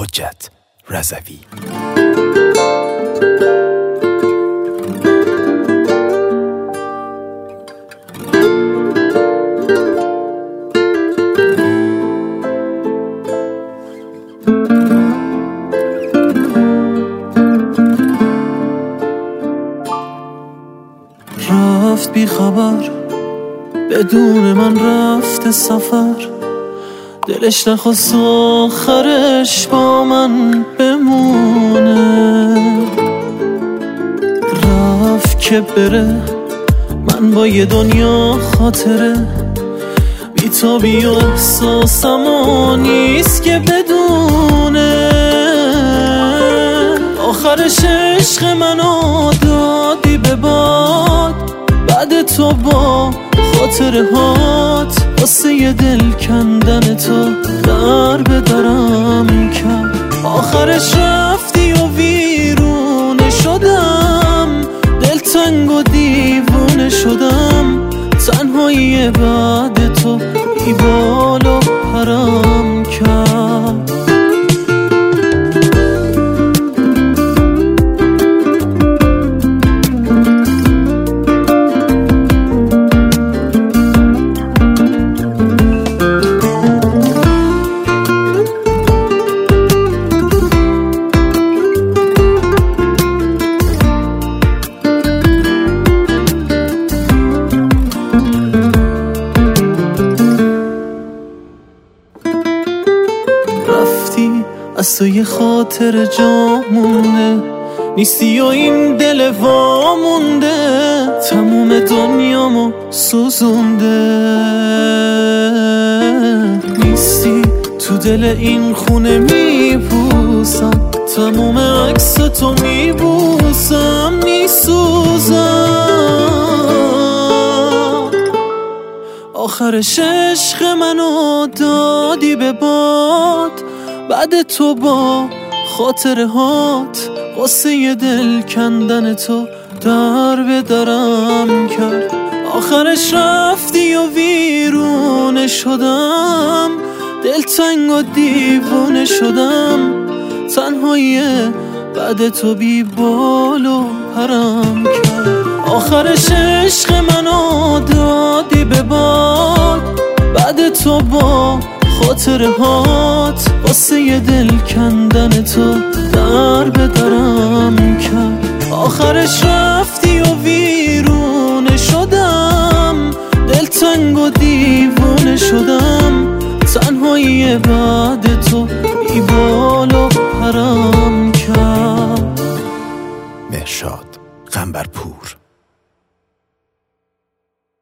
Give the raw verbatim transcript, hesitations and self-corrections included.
حجت رضوی. رفت بی خبر بدون من رفت سفر، دلش نخواست آخرش با من بمونه. رفت که بره من با یه دنیا خاطره، بی‌تابی و احساسم و نیست که بدونه. آخرش عشق منو دادی به باد، بعد تو با خاطره هات واسه یه دل کندن تو در به درم کرد. آخرش رفتی و ویرونه شدم، دلتنگ و دیوونه شدم. تنهایی بعد تو بی بال و پرم کرد. رفتی از تو یه خاطر جا مونده، نیستی و این دل وامونده. تموم دنیامو سوزونده، نیستی تو دل این خونه میپوسم. تموم عکس تو میبوسم میسوزم. آخرش عشق منو دادی به باد، بعد تو با خاطره هات واسه یه دل کندن تو در به درم کرد. آخرش رفتی و ویرونه شدم، دلتنگ و دیوونه شدم. تنهایی بعد تو بی بال و پرم کرد. آخرش عشق منو دادی به باد، بعد تو با خاطره هات واسه یه دل کندن تو در به درم کرد. آخرش رفتی و ویرونه شدم، دلتنگ و دیوونه شدم. تنهایی بعد تو بی بال و پرم کرد. مهرشاد قنبرپور.